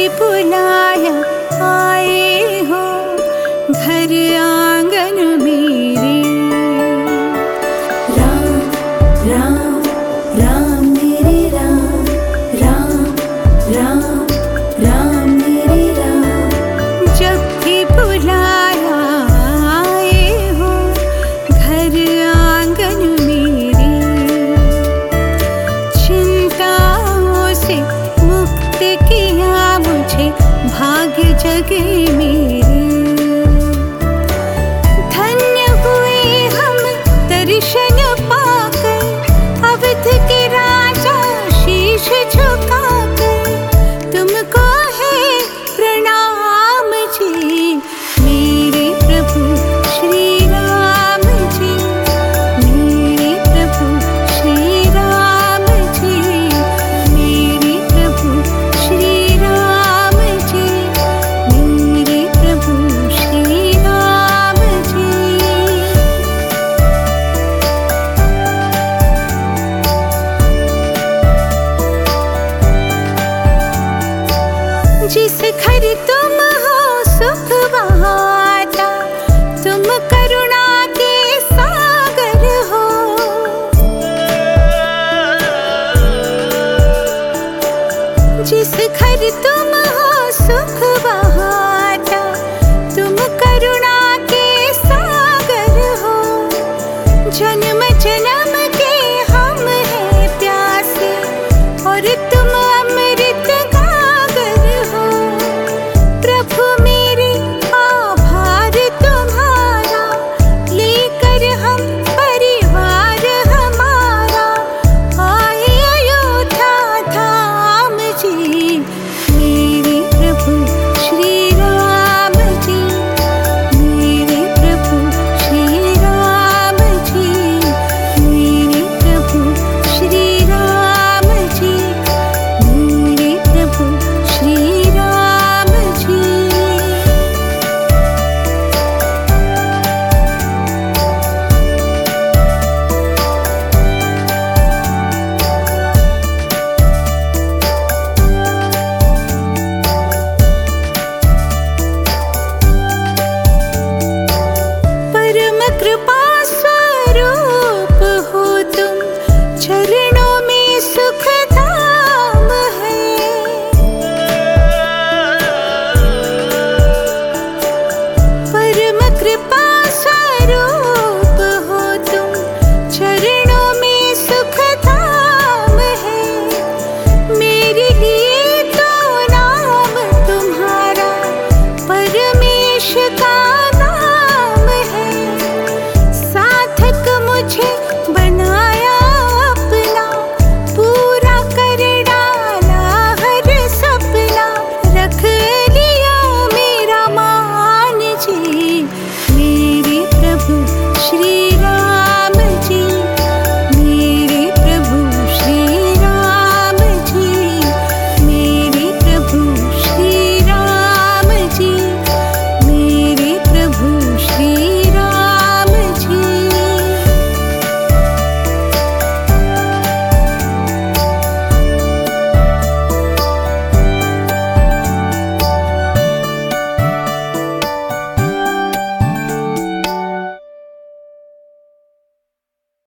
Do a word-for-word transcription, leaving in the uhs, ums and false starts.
भी बुलाया आए हो घर आंगन मेरे। राम राम राम मेरे राम, राम राम राम मेरे राम। जब भी बुलाया आए हो घर आंगन मेरे। चिंताओं से मुक्त किया मुझे भाग्य जगे मेरे। धन्य हुए हम दर्शन पाकर, अवध के राजा शीश झुकाकर। तुमको है प्रणाम जी मेरे प्रभु श्री राम जी, मेरे प्रभु श्री राम जी, मेरे प्रभु श्री राम जी, मेरे प्रभु श्री राम जी। जिस घर तुम हो सुख वहाँ था, तुम करुणा के सागर हो। जिस घर तुम हो सुख वहाँ था, तुम करुणा के सागर हो। जन्म जन्म के हम हैं प्यासे और तुम अमृत गागर हो। प्रभु मेरे आभार तुम्हारा, लेकर हम परिवार हमारा आए अयोध्या धाम जी। मेरे प्रभु श्री राम जी, मेरे प्रभु श्री राम जी, मेरे प्रभु श्री राम जी, मेरे प्रभु श्री राम जी। परम कृपा स्वरूप हो तुम, चरणों में सुख धाम है। परम कृपा